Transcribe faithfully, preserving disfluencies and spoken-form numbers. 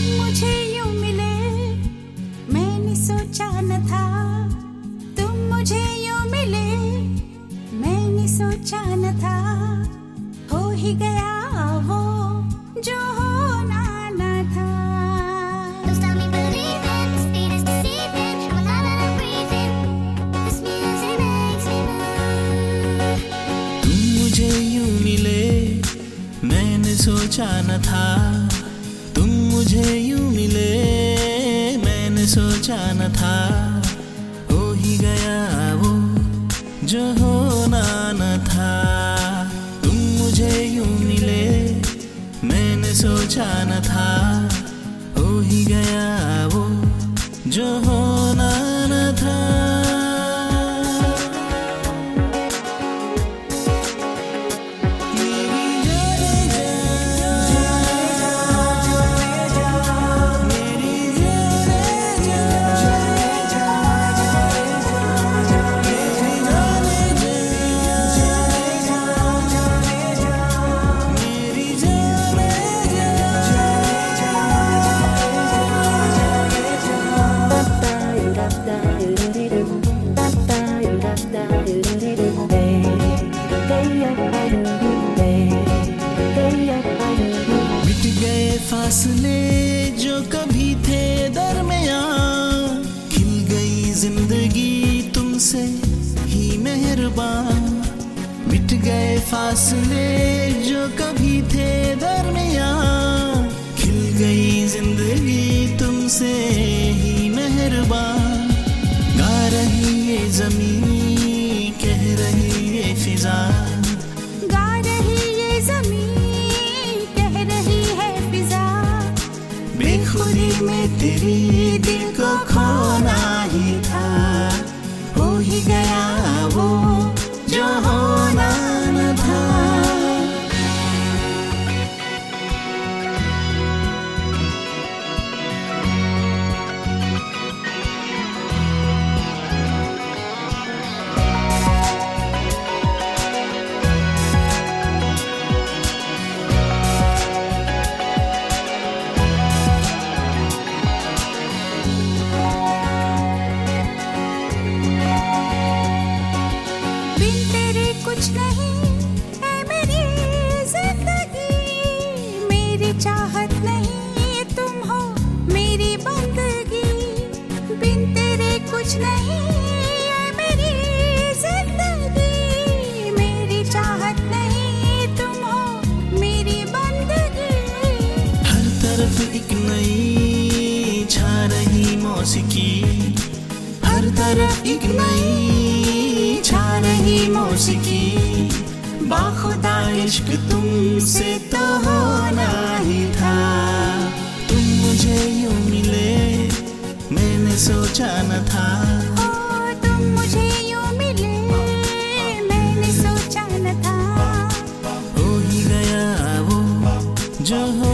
मुझे यूं मिले मैंने सोचा न था, तुम मुझे यूं मिले मैंने सोचा न था, हो ही गया वो जो होना न था। Don't stop me believing, the speed is deceiving, I'm alive and I'm breathing, this music makes me move. तुम मुझे यूं मिले मैंने सोचा न था, तुम मुझे यूं मिले मैंने सोचा न था, हो ही गया वो जो होना न था। तुम मुझे यूं मिले मैंने सोचा न था, हो ही गया वो जो होना न था। मिट गए फासले जो कभी थे दरमियां, खिल गई जिंदगी तुमसे ही मेहरबान। मिट गए फासले जो कभी थे दरमियां, खिल गई जिंदगी तुमसे ही मेहरबान। गा रही ये ज़मीं कह रही ये फिजा, गा रही ये ज़मीं कह रही है फिजा, बेखुदी में तेरी दिल को खोना ही था, हो ही गया वो जो होना न था। बिन तेरे कुछ नहीं है मेरी जिंदगी, मेरी चाहत नहीं तुम हो मेरी बंदगी। बिन तेरे कुछ नहीं है मेरी जिंदगी, मेरी चाहत नहीं तुम हो मेरी बंदगी। हर तरफ एक नई छा रही मौसिकी, हर तरफ एक नई छा रही मौसिकी। बाखुदा इश्क तुमसे तो होना ही था, तुम मुझे यूं मिले मैंने सोचा न था, ओ तुम मुझे यूं मिले मैंने सोचा न था, हो ही गया वो जो